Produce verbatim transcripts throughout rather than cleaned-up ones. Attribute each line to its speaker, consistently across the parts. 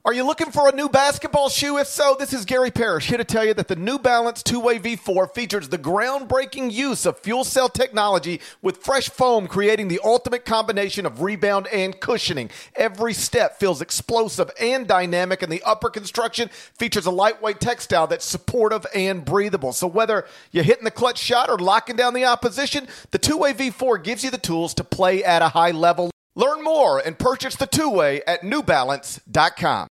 Speaker 1: Are you looking for a new basketball shoe? If so, this is Gary Parrish here to tell you that the New Balance two-way V four features the groundbreaking use of fuel cell technology with fresh foam, creating the ultimate combination of rebound and cushioning. Every step feels explosive and dynamic, and the upper construction features a lightweight textile that's supportive and breathable. So whether you're hitting the clutch shot or locking down the opposition, the two-way V four gives you the tools to play at a high level. Learn more and purchase the two-way at new balance dot com.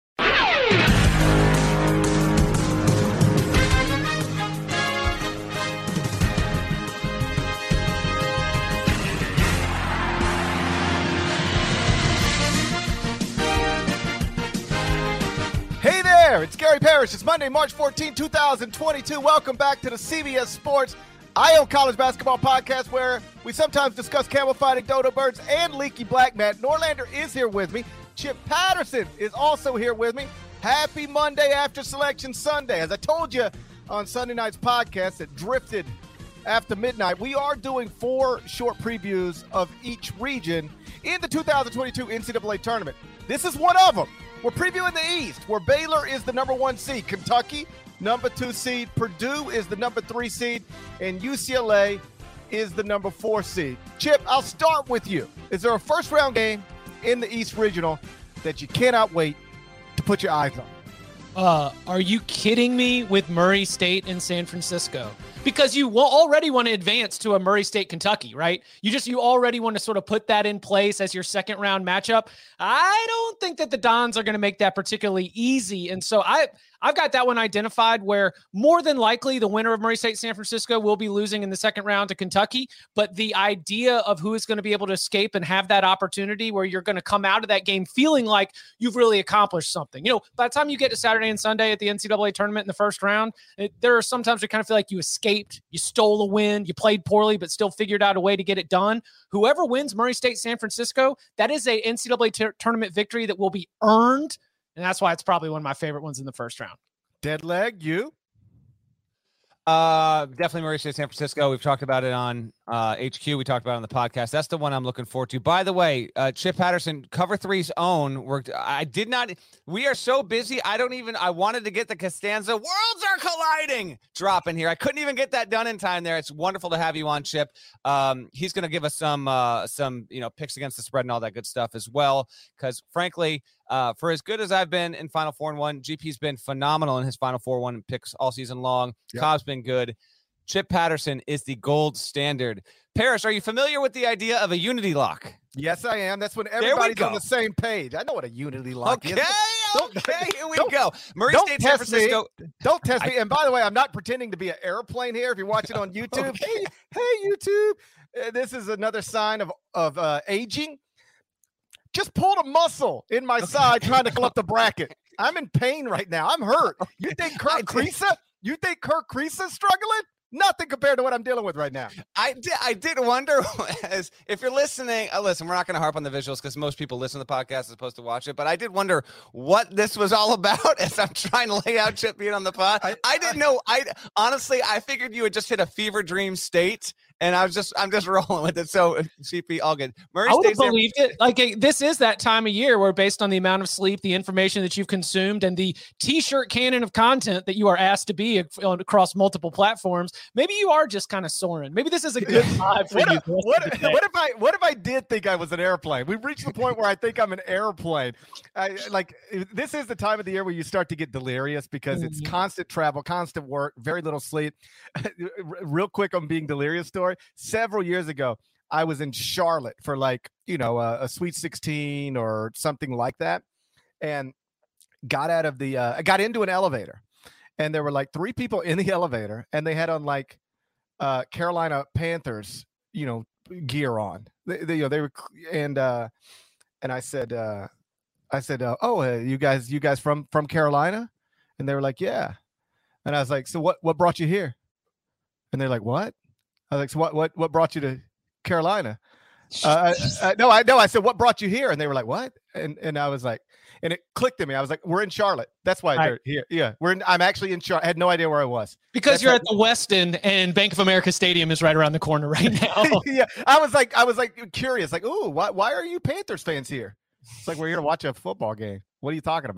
Speaker 1: Hey there, it's Gary Parrish. It's Monday, March fourteenth, twenty twenty-two. Welcome back to the C B S Sports I O College Basketball Podcast, where we sometimes discuss camel fighting, dodo birds, and leaky black. Matt Norlander is here with me. Chip Patterson is also here with me. Happy Monday after Selection Sunday. As I told you on Sunday night's podcast that drifted after midnight, we are doing four short previews of each region in the two thousand twenty-two N C double A tournament. This is one of them. We're previewing the East, where Baylor is the number one seed, Kentucky, number two seed, Purdue is the number three seed, and U C L A is the number four seed. Chip, I'll start with you. Is there a first-round game in the East Regional that you cannot wait to put your eyes on?
Speaker 2: Uh, are you kidding me with Murray State and San Francisco? Because you will already want to advance to a Murray State, Kentucky, right? You just, you already want to sort of put that in place as your second round matchup. I don't think that the Dons are going to make that particularly easy. And so I, I've got that one identified where more than likely the winner of Murray State, San Francisco will be losing in the second round to Kentucky. But the idea of who is going to be able to escape and have that opportunity where you're going to come out of that game feeling like you've really accomplished something. You know, by the time you get to Saturday and Sunday at the N C double A tournament in the first round, it, there are sometimes you kind of feel like you escaped, you stole a win, you played poorly, but still figured out a way to get it done. Whoever wins Murray State, San Francisco, that is a N C double A t- tournament victory that will be earned. And that's why it's probably one of my favorite ones in the first round.
Speaker 1: Dead leg, you?
Speaker 3: Uh, definitely Murray State, San Francisco. We've talked about it on uh, H Q. We talked about it on the podcast. That's the one I'm looking forward to. By the way, uh, Chip Patterson, Cover Three's own. Worked. I did not. We are so busy. I don't even. I wanted to get the Costanza "Worlds Are Colliding" drop in here. I couldn't even get that done in time. There. It's wonderful to have you on, Chip. Um, he's going to give us some, uh, some, you know, picks against the spread and all that good stuff as well. Because frankly, uh, for as good as I've been in Final Four and one, G P's been phenomenal in his Final Four one picks all season long. Yep. Cobb's been good. Chip Patterson is the gold standard. Parrish, are you familiar with the idea of a unity lock?
Speaker 1: Yes, I am. That's when everybody's on the same page. I know what a unity lock
Speaker 3: okay,
Speaker 1: is.
Speaker 3: Okay, here we go. Murray
Speaker 1: don't
Speaker 3: State, San Francisco.
Speaker 1: Me. Don't test me. And by the way, I'm not pretending to be an airplane here. If you're watching on YouTube, okay. hey, hey, YouTube. Uh, this is another sign of, of uh, aging. Just pulled a muscle in my side trying to collect the bracket. I'm in pain right now. I'm hurt. You think Kirk Kriisa? You think Kirk Kriisa's struggling? Nothing compared to what I'm dealing with right now.
Speaker 3: I did, I did wonder, as if you're listening, uh, listen, we're not going to harp on the visuals because most people listen to the podcast as opposed to watch it, but I did wonder what this was all about as I'm trying to lay out Chip being on the pod. I, I didn't know. I honestly, I figured you had just hit a fever dream state. And I was just, I'm just rolling with it. So, C P, all good. Murray
Speaker 2: I would have
Speaker 3: State,
Speaker 2: believed it. Like, this is that time of year where, based on the amount of sleep, the information that you've consumed, and the T-shirt canon of content that you are asked to be across multiple platforms, maybe you are just kind of soaring. Maybe this is a good vibe for
Speaker 1: what
Speaker 2: you.
Speaker 1: If, what, if, what if I, what if I did think I was an airplane? We've reached the point where I think I'm an airplane. I, like, this is the time of the year where you start to get delirious because mm-hmm. it's constant travel, constant work, very little sleep. Real quick on being delirious story. Several years ago, I was in Charlotte for like, you know, a, a Sweet sixteen or something like that. And got out of the, uh, I got into an elevator and there were like three people in the elevator and they had on like uh, Carolina Panthers, you know, gear on. They, they, you know, they were, and, uh, and I said, uh, I said, uh, oh, uh, you guys, you guys from, from Carolina? And they were like, yeah. And I was like, so what, what brought you here? And they're like, what? I was like, so what, what, what brought you to Carolina? Uh, I, I, no, I know. I said, what brought you here? And they were like, what? And and I was like, and it clicked to me. I was like, we're in Charlotte. That's why they're here. Yeah, we're in. I'm actually in Charlotte. I had no idea where I was
Speaker 2: because
Speaker 1: That's
Speaker 2: you're
Speaker 1: like,
Speaker 2: at the Westin and Bank of America Stadium is right around the corner right now.
Speaker 1: Yeah, I was like, I was like curious, like, ooh, why, why are you Panthers fans here? It's like we're here to watch a football game. What are you talking about?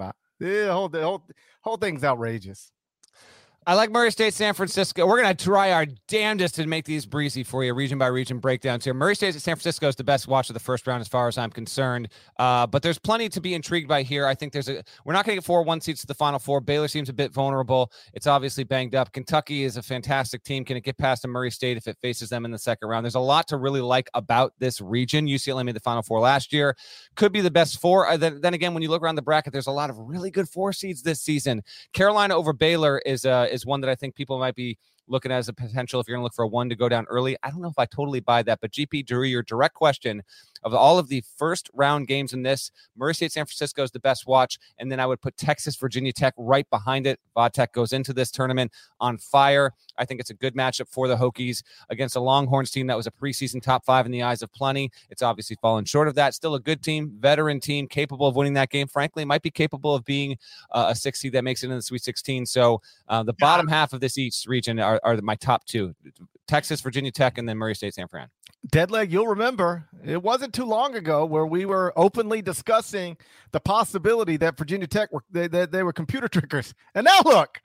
Speaker 1: The whole the whole whole thing's outrageous.
Speaker 3: I like Murray State, San Francisco. We're going to try our damnedest to make these breezy for you, region by region breakdowns here. Murray State at San Francisco is the best watch of the first round as far as I'm concerned. Uh, but there's plenty to be intrigued by here. I think there's a we're not going to get four one seeds to the Final Four. Baylor seems a bit vulnerable. It's obviously banged up. Kentucky is a fantastic team. Can it get past a Murray State if it faces them in the second round? There's a lot to really like about this region. U C L A made the Final Four last year. Could be the best four. Uh, then, then again, when you look around the bracket, there's a lot of really good four seeds this season. Carolina over Baylor is uh, is one that I think people might be looking at as a potential if you're going to look for a one to go down early. I don't know if I totally buy that, but G P, Drew, your direct question of all of the first round games in this, Murray State, San Francisco is the best watch, and then I would put Texas, Virginia Tech right behind it. Vodtech goes into this tournament on fire. I think it's a good matchup for the Hokies against a Longhorns team that was a preseason top five in the eyes of plenty. It's obviously fallen short of that. Still a good team, veteran team, capable of winning that game. Frankly, might be capable of being uh, a six seed that makes it in the Sweet sixteen. So uh, the yeah. bottom half of this East region are, are my top two. Texas, Virginia Tech, and then Murray State, San Fran.
Speaker 1: Deadleg, you'll remember it wasn't too long ago where we were openly discussing the possibility that Virginia Tech were they, they, they were computer trickers. And now look,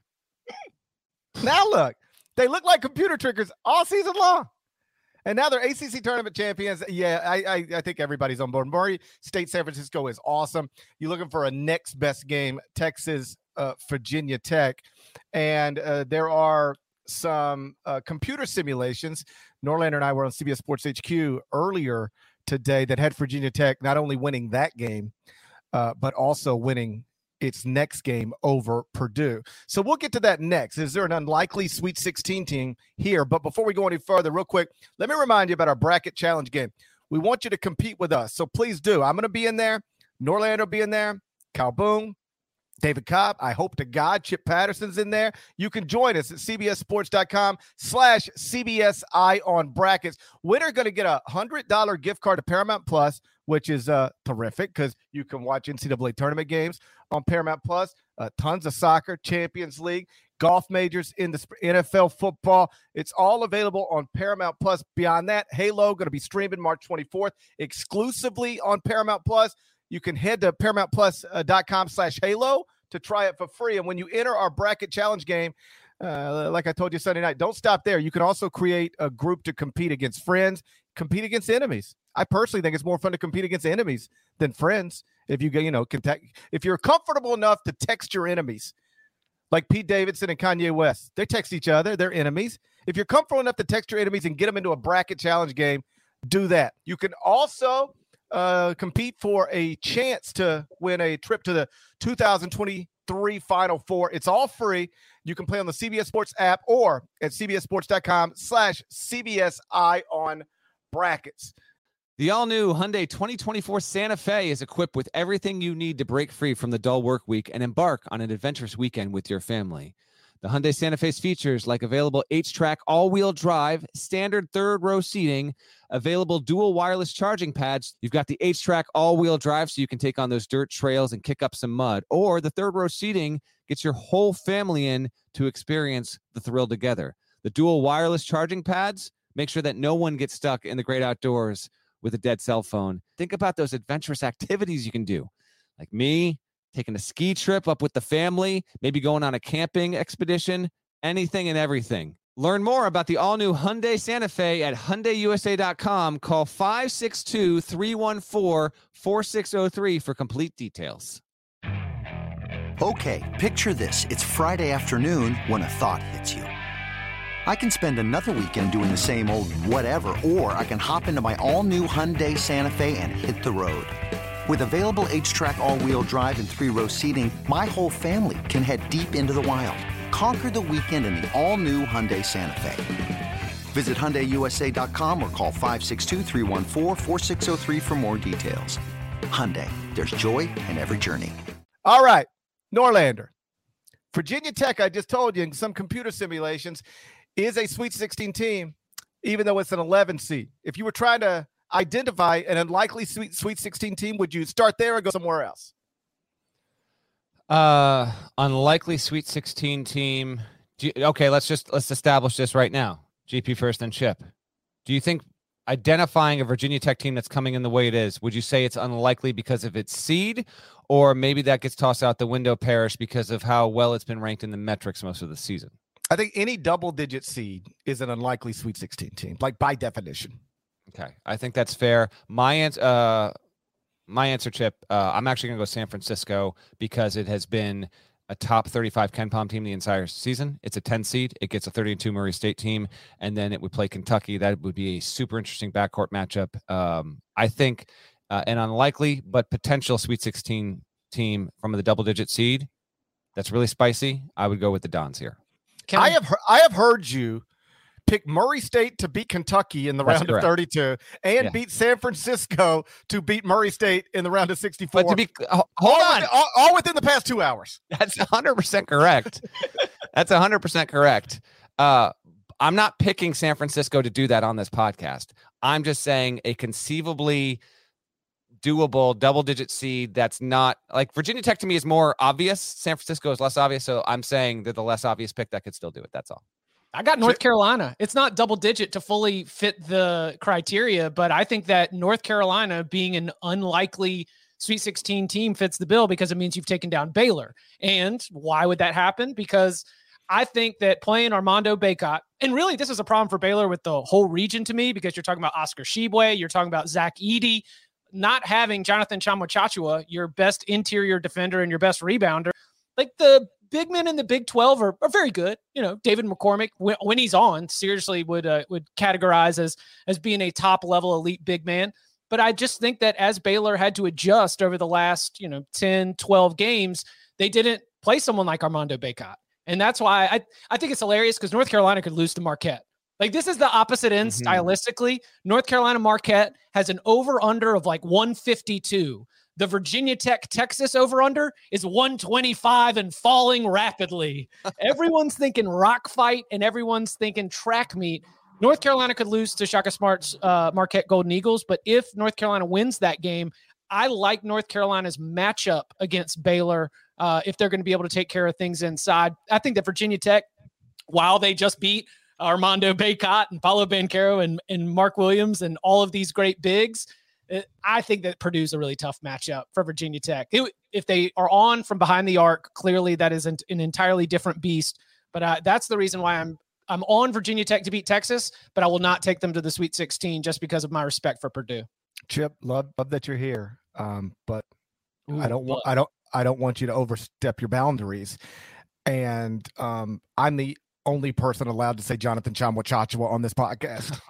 Speaker 1: now look, they look like computer trickers all season long. And now they're A C C tournament champions. Yeah, I, I I think everybody's on board. Murray State, San Francisco is awesome. You're looking for a next best game, Texas, uh, Virginia Tech. And uh, there are some uh, computer simulations. Norlander and I were on C B S Sports H Q earlier today that had Virginia Tech not only winning that game, uh, but also winning its next game over Purdue. So we'll get to that next. Is there an unlikely Sweet sixteen team here? But before we go any further, real quick, let me remind you about our bracket challenge game. We want you to compete with us. So please do. I'm going to be in there. Norlander will be in there. Kyle Boone, David Cobb, I hope to God Chip Patterson's in there. You can join us at cbssports.com slash CBSI on brackets. Winner going to get a one hundred dollars gift card to Paramount Plus, which is uh, terrific because you can watch N C double A tournament games on Paramount Plus. Uh, tons of soccer, Champions League, golf majors in the N F L football. It's all available on Paramount Plus. Beyond that, Halo going to be streaming March twenty-fourth exclusively on Paramount Plus. You can head to paramount plus dot com slash halo to try it for free. And when you enter our bracket challenge game, uh, like I told you Sunday night, don't stop there. You can also create a group to compete against friends, compete against enemies. I personally think it's more fun to compete against enemies than friends. If you you know, contact, if you're comfortable enough to text your enemies, like Pete Davidson and Kanye West, they text each other. They're enemies. If you're comfortable enough to text your enemies and get them into a bracket challenge game, do that. You can also uh, compete for a chance to win a trip to the two thousand twenty-three Final Four. It's all free. You can play on the C B S Sports app or at cbssports.com slash CBSI on brackets.
Speaker 3: The all-new Hyundai twenty twenty-four Santa Fe is equipped with everything you need to break free from the dull work week and embark on an adventurous weekend with your family. The Hyundai Santa Fe's features like available H-Track all-wheel drive, standard third-row seating, available dual wireless charging pads. You've got the H-Track all-wheel drive so you can take on those dirt trails and kick up some mud. Or the third-row seating gets your whole family in to experience the thrill together. The dual wireless charging pads make sure that no one gets stuck in the great outdoors with a dead cell phone. Think about those adventurous activities you can do, like me, taking a ski trip up with the family, maybe going on a camping expedition, anything and everything. Learn more about the all-new Hyundai Santa Fe at Hyundai U S A dot com. Call five six two, three one four, four six zero three for complete details.
Speaker 4: Okay, picture this. It's Friday afternoon when a thought hits you. I can spend another weekend doing the same old whatever, or I can hop into my all-new Hyundai Santa Fe and hit the road. With available H-Track all-wheel drive and three-row seating, my whole family can head deep into the wild. Conquer the weekend in the all-new Hyundai Santa Fe. Visit Hyundai U S A dot com or call five six two, three one four, four six zero three for more details. Hyundai, there's joy in every journey.
Speaker 1: All right, Norlander. Virginia Tech, I just told you in some computer simulations, is a Sweet sixteen team, even though it's an eleven seed. If you were trying to identify an unlikely Sweet Sweet sixteen team, would you start there or go somewhere else?
Speaker 3: Uh, unlikely Sweet sixteen team. G- okay, let's just let's establish this right now. G P first, then Chip. Do you think? identifying a Virginia Tech team that's coming in the way it is, would you say it's unlikely because of its seed, or maybe that gets tossed out the window, Parrish, because of how well it's been ranked in the metrics most of the season?
Speaker 1: I think any double-digit seed is an unlikely Sweet sixteen team, like by definition.
Speaker 3: Okay, I think that's fair. My answer, uh, my answer, Chip. Uh, I'm actually going to go San Francisco because it has been a top thirty-five KenPom team the entire season. It's a ten seed. It gets a thirty and two Murray State team, and then it would play Kentucky. That would be a super interesting backcourt matchup. Um, I think uh, an unlikely but potential Sweet sixteen team from the double-digit seed. That's really spicy. I would go with the Dons here.
Speaker 1: Can I have he- I have heard you pick Murray State to beat Kentucky in the
Speaker 3: That's
Speaker 1: round
Speaker 3: correct.
Speaker 1: of thirty-two and
Speaker 3: Yeah.
Speaker 1: beat San Francisco to beat Murray State in the round of sixty-four.
Speaker 3: But to be, oh, hold
Speaker 1: all
Speaker 3: on.
Speaker 1: Within, all, all within the past two hours.
Speaker 3: That's one hundred percent correct. That's one hundred percent correct. Uh, I'm not picking San Francisco to do that on this podcast. I'm just saying a conceivably doable double-digit seed that's not like Virginia Tech to me is more obvious. San Francisco is less obvious. So I'm saying they're the less obvious pick that could still do it. That's all.
Speaker 2: I got North Carolina. It's not double digit to fully fit the criteria, but I think that North Carolina being an unlikely Sweet sixteen team fits the bill because it means you've taken down Baylor. And why would that happen? Because I think that playing Armando Bacot, and really this is a problem for Baylor with the whole region to me, because you're talking about Oscar Tshiebwe, you're talking about Zach Edey, not having Jonathan Tchamwa-Tchatchoua, your best interior defender and your best rebounder. Like the big men in the Big twelve are, are very good. You know, David McCormick, when, when he's on, seriously would uh, would categorize as as being a top level elite big man. But I just think that as Baylor had to adjust over the last, you know, ten, twelve games, they didn't play someone like Armando Bacot. And that's why I, I think it's hilarious because North Carolina could lose to Marquette. Like this is the opposite end mm-hmm. stylistically. North Carolina Marquette has an over under of like one fifty-two. The Virginia Tech Texas over under is one twenty-five and falling rapidly. Everyone's thinking rock fight and everyone's thinking track meet. North Carolina could lose to Shaka Smart's uh, Marquette Golden Eagles, but if North Carolina wins that game, I like North Carolina's matchup against Baylor uh, if they're going to be able to take care of things inside. I think that Virginia Tech, while they just beat Armando Bacot and Paolo Banchero and, and Mark Williams and all of these great bigs, I think that Purdue's a really tough matchup for Virginia Tech. It, if they are on from behind the arc, clearly that is an, an entirely different beast. But uh, that's the reason why I'm I'm on Virginia Tech to beat Texas, but I will not take them to the Sweet sixteen just because of my respect for Purdue.
Speaker 1: Chip, love love that you're here, um, but
Speaker 2: Ooh,
Speaker 1: I don't want I don't I don't want you to overstep your boundaries. And um, I'm the only person allowed to say Jonathan Tchamwa-Tchatchoua on this podcast.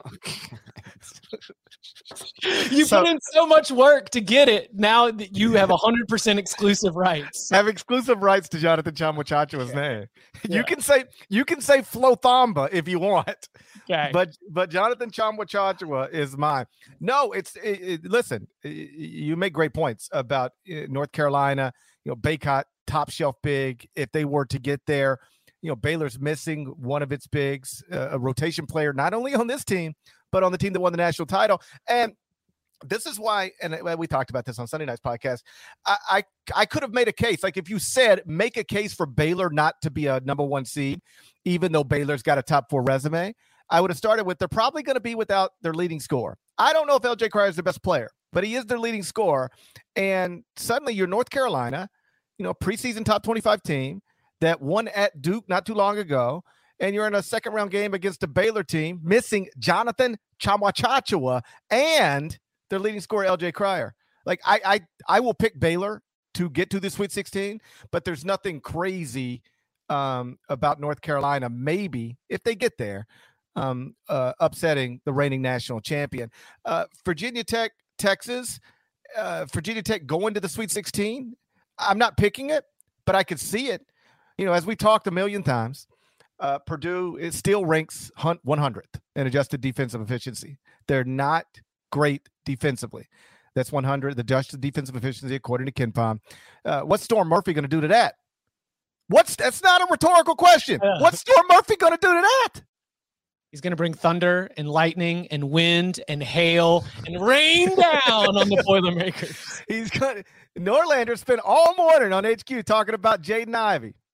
Speaker 2: You
Speaker 1: so,
Speaker 2: put in so much work to get it. Now that you have one hundred percent exclusive rights.
Speaker 1: Have exclusive rights to Jonathan Tchamwa-Tchatchoua's
Speaker 2: yeah.
Speaker 1: name.
Speaker 2: Yeah.
Speaker 1: You can say you can say Flo Thamba if you want.
Speaker 2: Okay.
Speaker 1: But but Jonathan Tchamwa-Tchatchoua is mine. No, it's it, it, listen, it, you make great points about uh, North Carolina, you know, Bacot, top shelf big. If they were to get there, you know, Baylor's missing one of its bigs, uh, a rotation player, not only on this team, but on the team that won the national title. And this is why, and we talked about this on Sunday night's podcast, I, I, I could have made a case. Like if you said, make a case for Baylor not to be a number one seed, even though Baylor's got a top four resume, I would have started with, they're probably going to be without their leading scorer. I don't know if L J Cryer is the best player, but he is their leading scorer. And suddenly you're North Carolina, you know, preseason top twenty-five team that won at Duke not too long ago, and you're in a second round game against a Baylor team missing Jonathan Tchamwa-Tchatchoua and their leading scorer L J Cryer. Like I, I, I will pick Baylor to get to the Sweet sixteen, but there's nothing crazy um, about North Carolina. Maybe if they get there, um, uh, upsetting the reigning national champion, uh, Virginia Tech, Texas, uh, Virginia Tech going to the Sweet sixteen. I'm not picking it, but I could see it. You know, as we talked a million times, uh, Purdue is still ranks one hundredth in adjusted defensive efficiency. They're not great defensively. That's one hundred, the adjusted defensive efficiency according to KenPom. Uh, what's Storm Murphy going to do to that? What's that's not a rhetorical question. Uh, what's Storm Murphy going to do to that?
Speaker 2: He's going to bring thunder and lightning and wind and hail and rain down on the Boilermakers.
Speaker 1: He's going to. Norlander spent all morning on H Q talking about Jaden Ivey.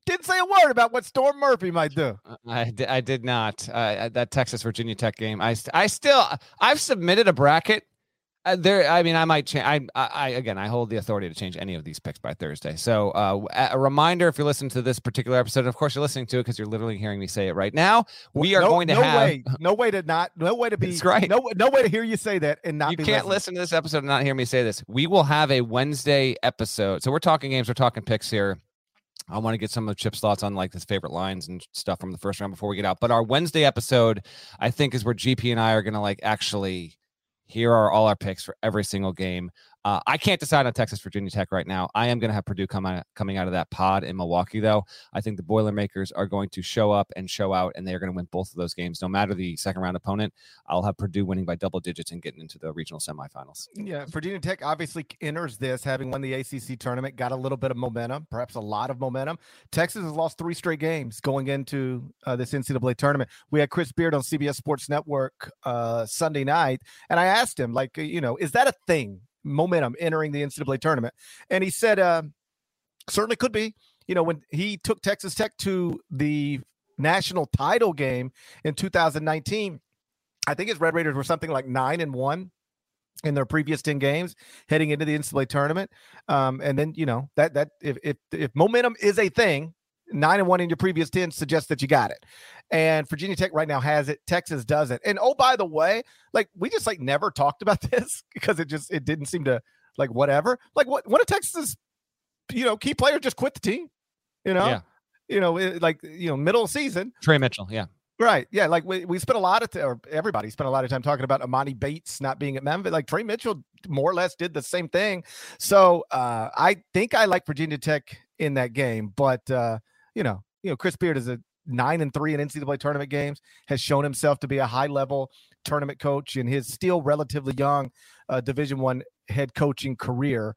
Speaker 1: Didn't say a word about what Storm Murphy might do.
Speaker 3: I, di- I did not. Uh, that Texas Virginia Tech game. I st- I still I've submitted a bracket. Uh, there, I mean, I might change. I, I, I, again, I hold the authority to change any of these picks by Thursday. So, uh, a reminder: if you're listening to this particular episode, and of course you're listening to it because you're literally hearing me say it right now. We are
Speaker 1: no,
Speaker 3: going to
Speaker 1: no
Speaker 3: have
Speaker 1: way, no way to not, no way to be
Speaker 3: That's right.
Speaker 1: No, no way to hear you say that and not.
Speaker 3: You
Speaker 1: be
Speaker 3: can't
Speaker 1: listening.
Speaker 3: listen to this episode and not hear me say this. We will have a Wednesday episode. So we're talking games, we're talking picks here. I want to get some of Chip's thoughts on like his favorite lines and stuff from the first round before we get out. But our Wednesday episode, I think, is where G P and I are going to like actually. Here are all our picks for every single game. Uh, I can't decide on Texas Virginia Tech right now. I am going to have Purdue come out, coming out of that pod in Milwaukee, though. I think the Boilermakers are going to show up and show out, and they are going to win both of those games, no matter the second round opponent. I'll have Purdue winning by double digits and getting into the regional semifinals.
Speaker 1: Yeah, Virginia Tech obviously enters this having won the A C C tournament, got a little bit of momentum, perhaps a lot of momentum. Texas has lost three straight games going into uh, this N C double A tournament. We had Chris Beard on C B S Sports Network uh, Sunday night, and I asked him, like, you know, is that a thing? Momentum entering the N C double A tournament. And he said, uh, certainly could be. You know, when he took Texas Tech to the national title game in two thousand nineteen, I think his Red Raiders were something like nine and one in their previous ten games heading into the N C double A tournament. Um, and then, you know, that, that if, if, if momentum is a thing, nine and one in your previous ten suggests that you got it. And Virginia Tech right now has it. Texas doesn't. And oh, by the way, like we just like never talked about this because it just, it didn't seem to like whatever, like what, one of Texas's, you know, key players just quit the team, you know,
Speaker 3: Yeah.
Speaker 1: you know, it, like, you know, middle of season.
Speaker 3: Trey Mitchell. Yeah.
Speaker 1: Right. Yeah. Like we, we spent a lot of, t- or everybody spent a lot of time talking about Amani Bates not being at Memphis. Like Trey Mitchell more or less did the same thing. So uh, I think I like Virginia Tech in that game, but uh, you know, you know, Chris Beard is a nine and three in N C double A tournament games, has shown himself to be a high level tournament coach in his still relatively young uh, Division One head coaching career.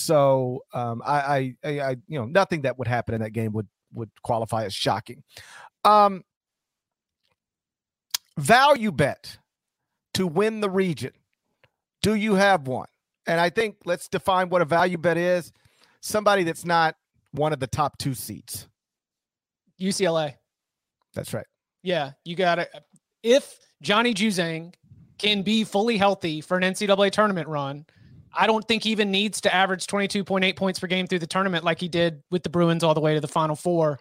Speaker 1: So um, I, I, I, you know, nothing that would happen in that game would would qualify as shocking. Um, value bet to win the region. Do you have one? And I think let's define what a value bet is. Somebody that's not one of the top two seeds.
Speaker 2: U C L A.
Speaker 1: That's right.
Speaker 2: Yeah, you got it. If Johnny Juzang can be fully healthy for an N C double A tournament run, I don't think he even needs to average twenty-two point eight points per game through the tournament like he did with the Bruins all the way to the Final Four.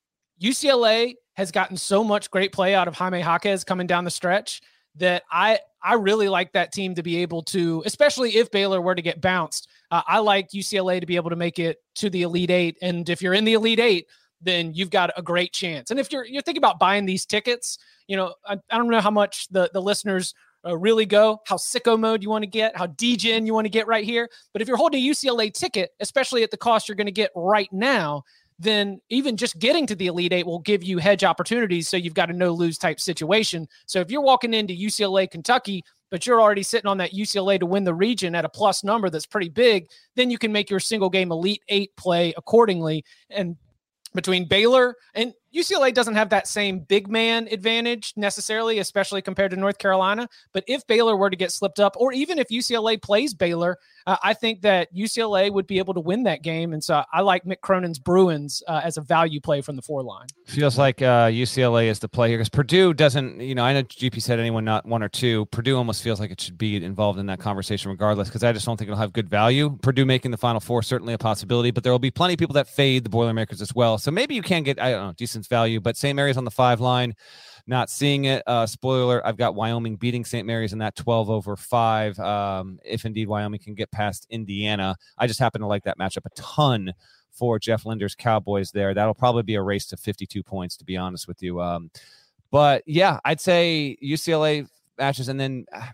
Speaker 2: U C L A has gotten so much great play out of Jaime Jaquez coming down the stretch that I I really like that team to be able to, especially if Baylor were to get bounced. Uh, I like U C L A to be able to make it to the Elite Eight. And if you're in the Elite Eight, then you've got a great chance. And if you're you're thinking about buying these tickets, you know, I, I don't know how much the, the listeners uh, really go, how sicko mode you want to get, how D-Gen you want to get right here. But if you're holding a U C L A ticket, especially at the cost you're going to get right now, then even just getting to the Elite Eight will give you hedge opportunities. So you've got a no-lose type situation. So if you're walking into U C L A, Kentucky, but you're already sitting on that U C L A to win the region at a plus number that's pretty big, then you can make your single game Elite Eight play accordingly. And between Baylor and U C L A doesn't have that same big man advantage necessarily, especially compared to North Carolina. But if Baylor were to get slipped up, or even if U C L A plays Baylor, uh, I think that U C L A would be able to win that game. And so I like Mick Cronin's Bruins uh, as a value play from the four line.
Speaker 3: Feels like uh, U C L A is the play here because Purdue doesn't, you know, I know G P said anyone not one or two. Purdue almost feels like it should be involved in that conversation regardless because I just don't think it'll have good value. Purdue making the Final Four, certainly a possibility, but there will be plenty of people that fade the Boilermakers as well. So maybe you can get, I don't know, decent value, but Saint Mary's on the five line. Not seeing it. Uh, spoiler, I've got Wyoming beating Saint Mary's in that twelve over five. Um, if indeed Wyoming can get past Indiana. I just happen to like that matchup a ton for Jeff Linder's Cowboys there. That'll probably be a race to fifty-two points, to be honest with you. Um, but yeah, I'd say U C L A matches and then uh,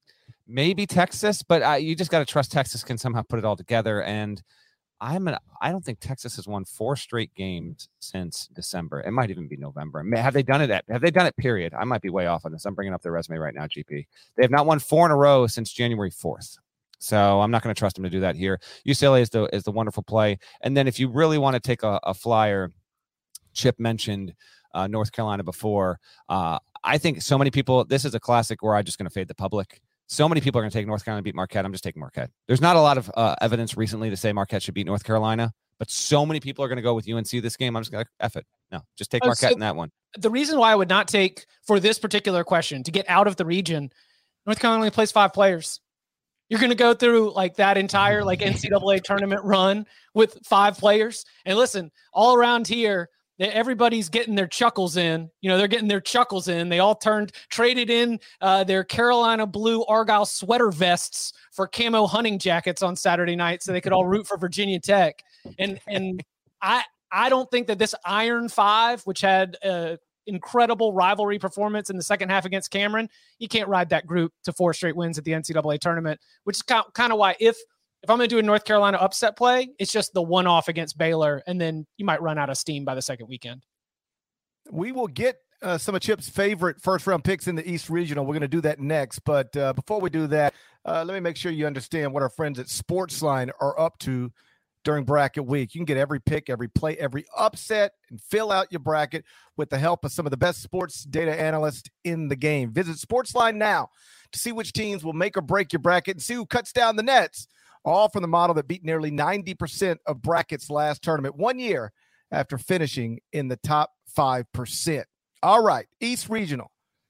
Speaker 3: maybe Texas, but uh, you just got to trust Texas can somehow put it all together. And I'm an, I don't think Texas has won four straight games since December. It might even be November. Have they done it at, have they done it period? I might be way off on this. I'm bringing up their resume right now, G P. They have not won four in a row since January fourth. So I'm not going to trust them to do that here. U C L A is the, is the wonderful play. And then if you really want to take a, a flyer, Chip mentioned uh, North Carolina before. Uh, I think so many people, this is a classic where I'm just going to fade the public. So many people are going to take North Carolina to beat Marquette. I'm just taking Marquette. There's not a lot of uh, evidence recently to say Marquette should beat North Carolina, but so many people are going to go with U N C this game. I'm just going to F it. No, just take
Speaker 2: Oh,
Speaker 3: Marquette
Speaker 2: so
Speaker 3: in that one.
Speaker 2: The reason why I would not take for this particular question to get out of the region, North Carolina only plays five players. You're going to go through like that entire like N C double A tournament run with five players. And listen, all around here, everybody's getting their chuckles in. You know, they're getting their chuckles in. They all turned, traded in uh, their Carolina blue Argyle sweater vests for camo hunting jackets on Saturday night so they could all root for Virginia Tech. And and I I don't think that this Iron Five, which had a incredible rivalry performance in the second half against Cameron, you can't ride that group to four straight wins at the N C double A tournament, which is kind of why if if I'm going to do a North Carolina upset play, it's just the one-off against Baylor, and then you might run out of steam by the second weekend.
Speaker 1: We will get uh, some of Chip's favorite first-round picks in the East Regional. We're going to do that next, but uh, before we do that, uh, let me make sure you understand what our friends at Sportsline are up to during bracket week. You can get every pick, every play, every upset, and fill out your bracket with the help of some of the best sports data analysts in the game. Visit Sportsline now to see which teams will make or break your bracket and see who cuts down the nets, all from the model that beat nearly ninety percent of brackets last tournament, one year after finishing in the top five percent. All right, East Regional.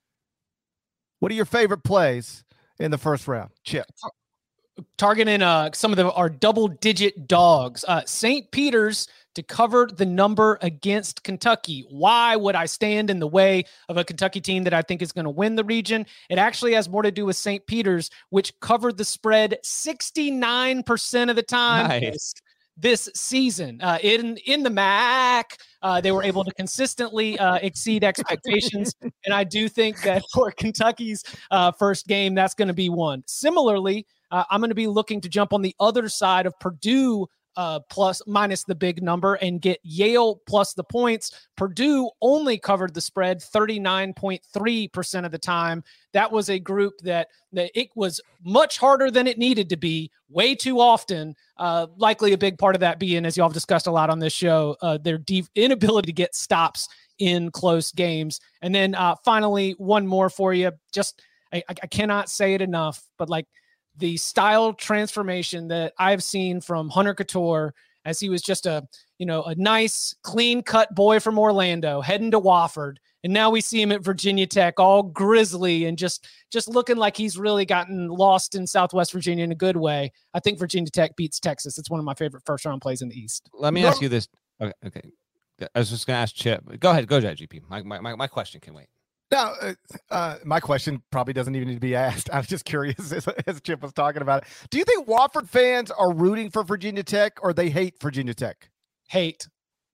Speaker 1: What are your favorite plays in the first round, Chip?
Speaker 2: Targeting uh, some of the our double-digit dogs. Uh, Saint Peter's to cover the number against Kentucky. Why would I stand in the way of a Kentucky team that I think is going to win the region? It actually has more to do with Saint Peter's, which covered the spread sixty-nine percent of the time
Speaker 3: Nice.
Speaker 2: this season. Uh, in in the M A C, uh, they were able to consistently uh, exceed expectations, and I do think that for Kentucky's uh, first game, that's going to be one. Similarly, uh, I'm going to be looking to jump on the other side of Purdue uh, plus minus the big number and get Yale plus the points. Purdue only covered the spread thirty-nine point three percent of the time. That was a group that, that it was much harder than it needed to be way too often. Uh, likely a big part of that being, as y'all have discussed a lot on this show, uh, their de- inability to get stops in close games. And then uh, finally, one more for you. Just, I, I cannot say it enough, but like, the style transformation that I've seen from Hunter Couture as he was just a, you know, a nice clean cut boy from Orlando heading to Wofford. And now we see him at Virginia Tech, all grizzly and just, just looking like he's really gotten lost in Southwest Virginia in a good way. I think Virginia Tech beats Texas. It's one of my favorite first round plays in the East.
Speaker 3: Let me no. ask you this. Okay. okay. I was just going to ask Chip. Go ahead. Go ahead, G P. My, my, my question can wait.
Speaker 1: Now, uh, uh, my question probably doesn't even need to be asked. I was just curious as, as Chip was talking about it. Do you think Wofford fans are rooting for Virginia Tech or they hate Virginia Tech?
Speaker 2: Hate.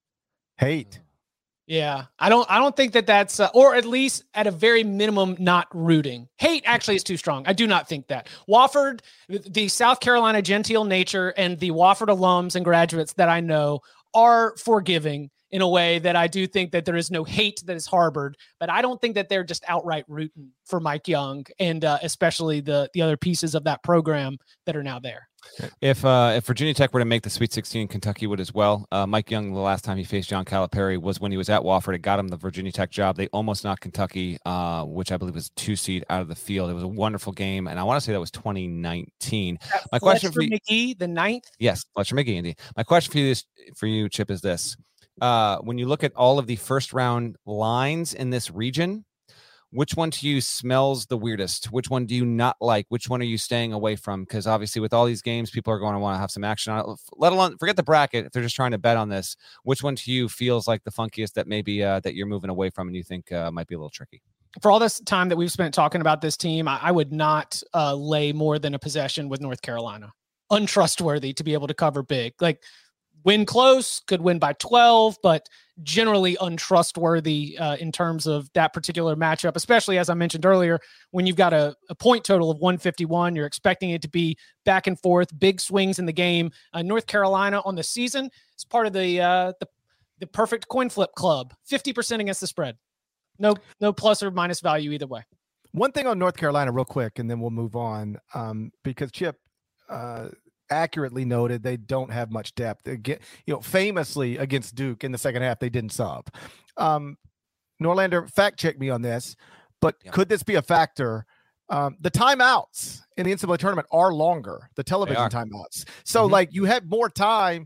Speaker 1: Hate.
Speaker 2: Yeah. I don't, I don't think that that's, uh, or at least at a very minimum, not rooting. Hate actually is too strong. I do not think that. Wofford, the South Carolina genteel nature and the Wofford alums and graduates that I know are forgiving in a way that I do think that there is no hate that is harbored, but I don't think that they're just outright rooting for Mike Young and uh, especially the the other pieces of that program that are now there.
Speaker 3: If uh, if Virginia Tech were to make the Sweet sixteen, Kentucky would as well. Uh, Mike Young, the last time he faced John Calipari was when he was at Wofford. It got him the Virginia Tech job. They almost knocked Kentucky, uh, which I believe was two seed, out of the field. It was a wonderful game, and I want to say that was twenty nineteen.
Speaker 2: That
Speaker 3: My
Speaker 2: Fletcher
Speaker 3: question for you,
Speaker 2: McGee, the ninth.
Speaker 3: Yes, Fletcher McGee, indeed. My question for you, this, for you, Chip, is this. Uh, when you look at all of the first round lines in this region, which one to you smells the weirdest? Which one do you not like? Which one are you staying away from? Because obviously with all these games, people are going to want to have some action on it, let alone forget the bracket. If they're just trying to bet on this, which one to you feels like the funkiest that maybe uh, that you're moving away from and you think uh, might be a little tricky?
Speaker 2: For all this time that we've spent talking about this team, I, I would not uh, lay more than a possession with North Carolina. Untrustworthy to be able to cover big. Like, win close, could win by twelve, but generally untrustworthy uh, in terms of that particular matchup, especially as I mentioned earlier, when you've got a, a point total of one fifty-one, you're expecting it to be back and forth, big swings in the game. Uh, North Carolina on the season is part of the, uh, the the perfect coin flip club, fifty percent against the spread. No, no plus or minus value either way.
Speaker 1: One thing on North Carolina real quick, and then we'll move on, um, because Chip, uh, accurately noted they don't have much depth. They get, you know, famously against Duke in the second half, they didn't sub. Um, Norlander, fact check me on this, but yep. Could this be a factor? Um, the timeouts in the N C double A tournament are longer, the television timeouts. So, mm-hmm. like, you have more time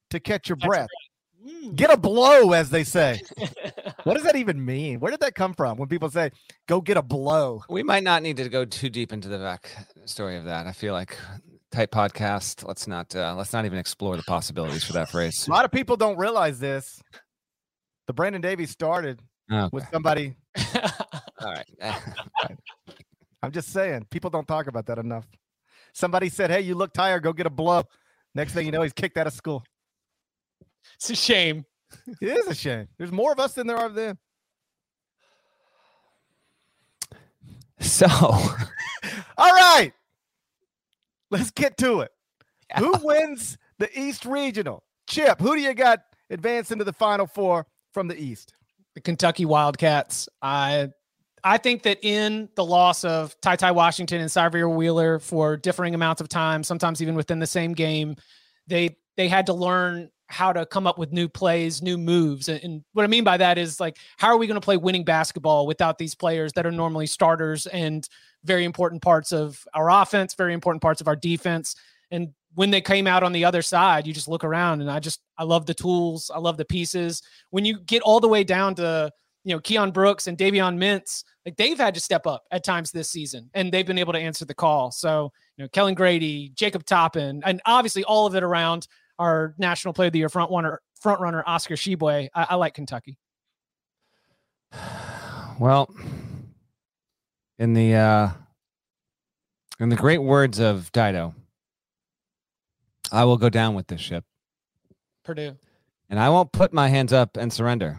Speaker 1: to catch your
Speaker 2: Catch
Speaker 1: breath.
Speaker 2: your breath. Mm.
Speaker 1: Get a blow, as they say. What does that even mean? Where did that come from when people say, go get a blow?
Speaker 3: We might not need to go too deep into the back story of that. I feel like tight podcast. Let's not uh, let's not even explore the possibilities for that phrase.
Speaker 1: A lot of people don't realize this. The Brandon Davies started
Speaker 3: Okay.
Speaker 1: with somebody.
Speaker 3: All right.
Speaker 1: I'm just saying, people don't talk about that enough. Somebody said, hey, you look tired, go get a blow. Next thing you know, he's kicked out of school.
Speaker 2: It's a shame.
Speaker 1: It is a shame. There's more of us than there are of them.
Speaker 3: So,
Speaker 1: all right, let's get to it.
Speaker 3: Yeah.
Speaker 1: Who wins the East Regional? Chip, who do you got advancing to the Final Four from the East?
Speaker 2: The Kentucky Wildcats. I I think that in the loss of Ty Ty Washington and Xavier Wheeler for differing amounts of time, sometimes even within the same game, they they had to learn how to come up with new plays, new moves. And, and what I mean by that is, like, how are we going to play winning basketball without these players that are normally starters and very important parts of our offense, very important parts of our defense? And when they came out on the other side, you just look around and I just, I love the tools. I love the pieces. When you get all the way down to, you know, Keon Brooks and Davion Mintz, like, they've had to step up at times this season and they've been able to answer the call. So, you know, Kellen Grady, Jacob Toppin, and obviously all of it around our National Player of the Year front runner, front runner Oscar Tshiebwe. I, I like Kentucky.
Speaker 3: well, in the uh, in the great words of Dido, I will go down with this ship.
Speaker 2: Purdue.
Speaker 3: And I won't put my hands up and surrender.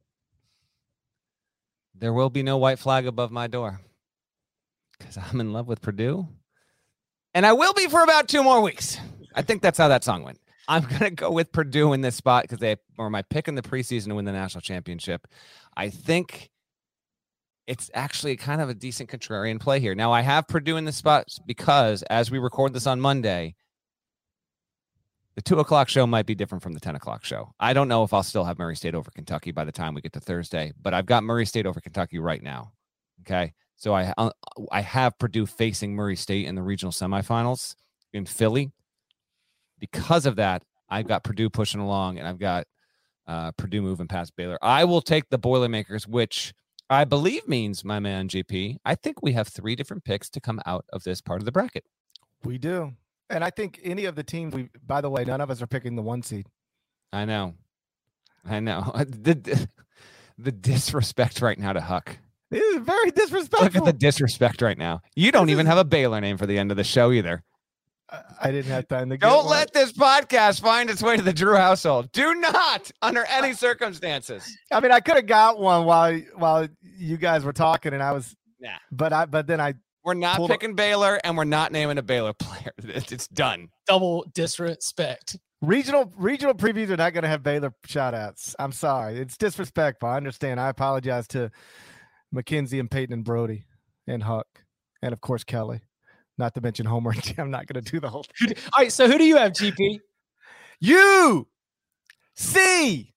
Speaker 3: There will be no white flag above my door because I'm in love with Purdue. And I will be for about two more weeks. I think that's how that song went. I'm going to go with Purdue in this spot because they were my pick in the preseason to win the national championship. I think it's actually kind of a decent contrarian play here. Now, I have Purdue in this spot because as we record this on Monday, the two o'clock show might be different from the ten o'clock show. I don't know if I'll still have Murray State over Kentucky by the time we get to Thursday, but I've got Murray State over Kentucky right now. Okay. So I, I have Purdue facing Murray State in the regional semifinals in Philly. Because of that, I've got Purdue pushing along and I've got uh, Purdue moving past Baylor. I will take the Boilermakers, which I believe means, my man G P, I think we have three different picks to come out of this part of the bracket.
Speaker 1: We do. And I think any of the teams, we, by the way, none of us are picking the one seed.
Speaker 3: I know. I know. The, the disrespect right now to Huck.
Speaker 1: This is very disrespectful.
Speaker 3: Look at the disrespect right now. You don't even have a Baylor name for the end of the show either.
Speaker 1: I didn't have time to get
Speaker 3: Don't
Speaker 1: one.
Speaker 3: let this podcast find its way to the Drew household. Do not, under any circumstances.
Speaker 1: I mean, I could have got one while while you guys were talking, and I was,
Speaker 3: Nah.
Speaker 1: but I but then I
Speaker 3: We're not
Speaker 1: pulled
Speaker 3: picking Baylor, and we're not naming a Baylor player. It's, it's done.
Speaker 2: Double disrespect.
Speaker 1: regional regional previews are not going to have Baylor shout outs. I'm sorry, it's disrespectful. I understand. I apologize to Mackenzie and Peyton and Brody and Huck, and of course Kelly. Not to mention Homer. I'm not going to do the whole thing.
Speaker 2: All right, so who do you have, G P?
Speaker 1: U C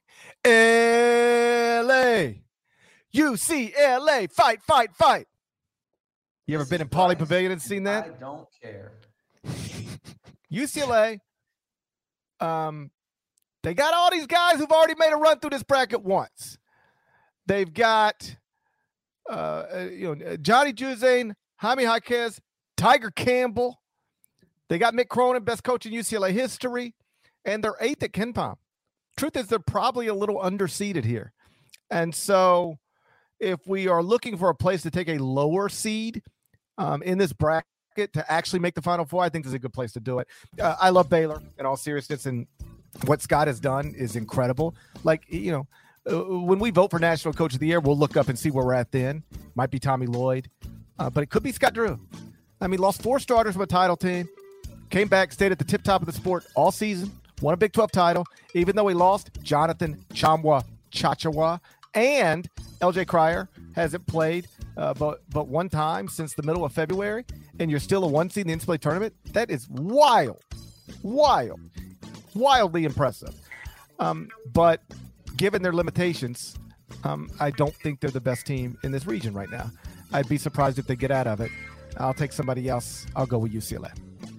Speaker 1: L A. U C L A. Fight, fight, fight. You ever been in Pauley Pavilion and seen that?
Speaker 5: I don't care.
Speaker 1: U C L A. Um, they got all these guys who've already made a run through this bracket once. They've got, uh, uh you know, Johnny Juzang, Jaime Jaquez, Tiger Campbell. They got Mick Cronin, best coach in U C L A history, and they're eighth at KenPom. Truth is, they're probably a little underseeded here. And so if we are looking for a place to take a lower seed um, in this bracket to actually make the Final Four, I think this is a good place to do it. Uh, I love Baylor in all seriousness, and what Scott has done is incredible. Like, you know, uh, when we vote for National Coach of the Year, we'll look up and see where we're at then. Might be Tommy Lloyd, uh, but it could be Scott Drew. I mean, lost four starters from a title team, came back, stayed at the tip top of the sport all season, won a Big twelve title, even though he lost Jonathan Tchamwa Tchatchoua, and L J Cryer hasn't played uh, but, but one time since the middle of February, and you're still a one seed in the N C double A tournament. That is wild, wild, wildly impressive. Um, but given their limitations, um, I don't think they're the best team in this region right now. I'd be surprised if they get out of it. I'll take somebody else. I'll go with U C L A.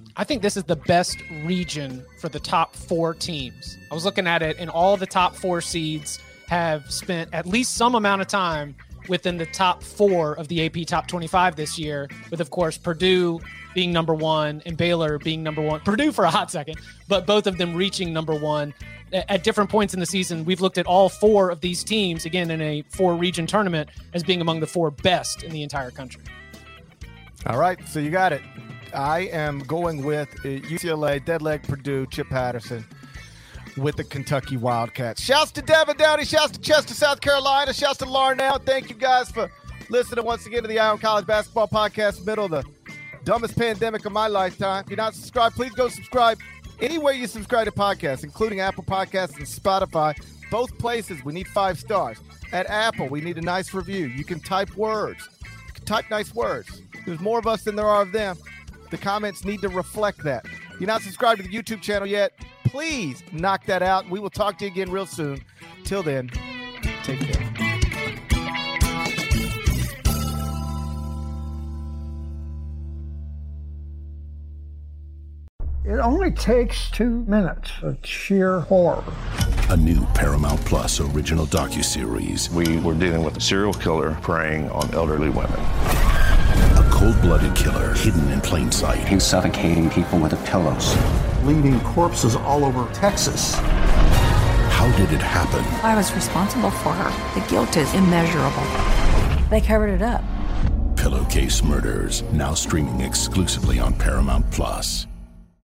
Speaker 2: I think this is the best region for the top four teams. I was looking at it, and all the top four seeds have spent at least some amount of time within the top four of the A P Top twenty-five this year, with, of course, Purdue being number one and Baylor being number one. Purdue for a hot second, but both of them reaching number one at different points in the season. We've looked at all four of these teams, again, in a four-region tournament, as being among the four best in the entire country.
Speaker 1: All right, so you got it. I am going with U C L A, Deadleg, Purdue, Chip Patterson with the Kentucky Wildcats. Shouts to Devin Downey. Shouts to Chester, South Carolina. Shouts to Larnell. Thank you guys for listening once again to the Ion College Basketball Podcast, middle of the dumbest pandemic of my lifetime. If you're not subscribed, please go subscribe anywhere you subscribe to podcasts, including Apple Podcasts and Spotify. Both places, we need five stars. At Apple, we need a nice review. You can type words. You can type nice words. There's more of us than there are of them. The comments need to reflect that. If you're not subscribed to the YouTube channel yet, please knock that out. We will talk to you again real soon. Till then, take care.
Speaker 5: It only takes two minutes of sheer horror.
Speaker 6: A new Paramount Plus original docuseries.
Speaker 7: We were dealing with a serial killer preying on elderly women.
Speaker 6: A cold-blooded killer hidden in plain sight.
Speaker 8: He's suffocating people with the pillows.
Speaker 5: Leaving corpses all over Texas.
Speaker 6: How did it happen?
Speaker 9: I was responsible for her. The guilt is immeasurable. They covered it up.
Speaker 6: Pillowcase Murders, now streaming exclusively on Paramount Plus.